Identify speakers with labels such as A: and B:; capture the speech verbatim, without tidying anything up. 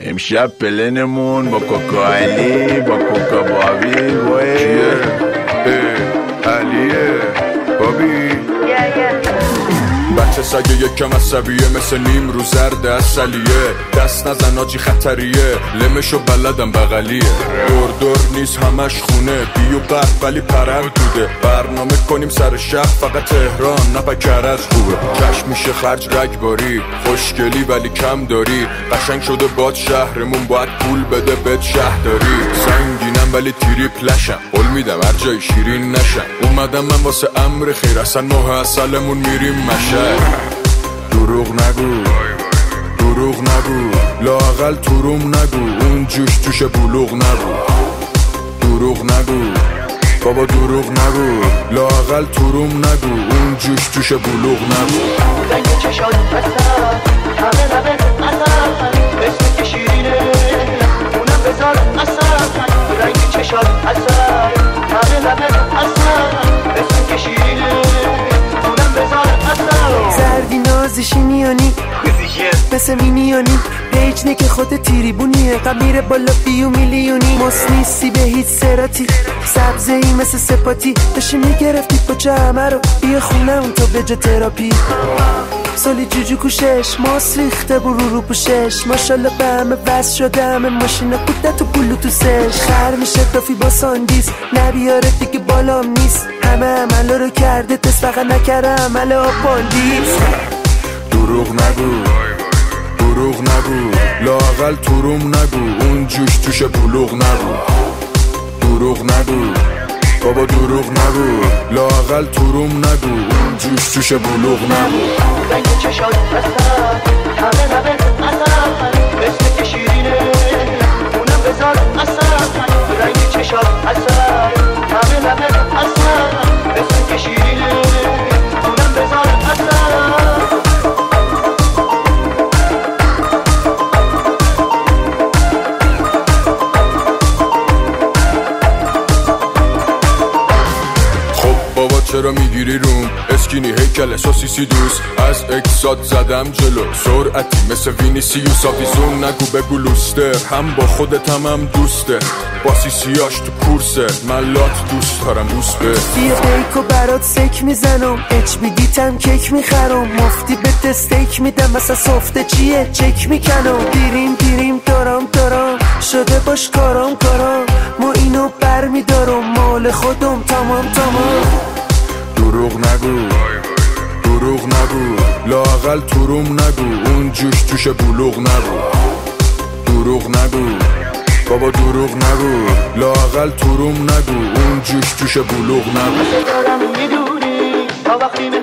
A: امشب پلنمون با کوکا علی با کوکا بابی وای
B: کیه؟ اه علیه بابی بچه سگه یکم عصبیه مثل نیم رو زرد اصلیه دست نزن آجی خطریه لمشو بلدم بغلیه دور دور نیست همش خونه بیو قرد ولی پرند بوده برنامه کنیم سر شهر فقط تهران نه کرج خوبه کش میشه خرج رگباری خوشگلی ولی کم داری قشنگ شده باد شهرمون باید پول بده بد شهرداری سنگینم ولی تیری پلشم قول میدم هر جای شیرین نشم اومدم من واسه امر خیر اصلا ماه اصلمون میریم مشهد دروغ نگو دروغ نگو لااقل تروم نگو اون جوش توش بلوغ نگو دروغ نگو بابا دروغ نگو لااقل تروم نگو اون جوش توش بلوغ نگو
C: رنگ چشات بسر همه لبه اصلا اسم که شیرینه اونم بذار اصلا رنگ چشات بسر همه لبه اصلا اسم که شیرینه اونم بذار اصلا
D: زردی نازشی میانی مثل مینیانی پیچنه که خود تیریبونیه قمیره بالا بیو میلیونی مس نیستی به هیچ سراتی سبزه ای مثل سپاتی داشتی میگرفتی با جمعه رو بیا خونه اون تو به جا تراپی سالی جوجو کوشش ماس ریخته برو رو پوشش ماشالله به همه وز شده همه ماشینه بوده تو بلوتوسش خر میشه دافی با ساندیز نبیاره دیگه بالام نیست همه عملا رو کرده تست فقط نکره عمل آباندیز
B: دروغ نگو دروغ نگو لااقل تروم نگو اون جوش توش بلوغ نگو دروغ نگو بابا دروغ نگو لااقل تروم نگو اون جوش توش بلوغ نگو
C: رنگ چشات بسر همه لبه اصلا اسم که شیرینه اونم بذار اصلا رنگ چشات بسر همه لبه اصلا اسم که شیرینه اونم بذار اصلا
B: چرا میگیری روم اسکینی هیکل سوسیسی دوست از اکسات زدم جلو سرعتی مثل وینیسیوس آویزون نگو بگو لوستر هم با خودت هم هم دوسته با سیسیاش تو کورسه من لات دوست دارم بوس به
D: بیا بیکو برات سک میزنم اچ بی دیتم کیک میخرم مفتی به دستیک میدم مثلا سفته چیه چک میکنم دیریم دیریم دارم دارم شده باش کارم کارم ما اینو بر میدارم مال خودم تمام تمام
B: دروغ نگو دروغ نگو لااقل تروم نگو اون جوش توش بلوغ نگو دروغ نگو بابا دروغ نگو لااقل تروم نگو اون جوش توش بلوغ نگو
C: دارم میدونی تا وقتی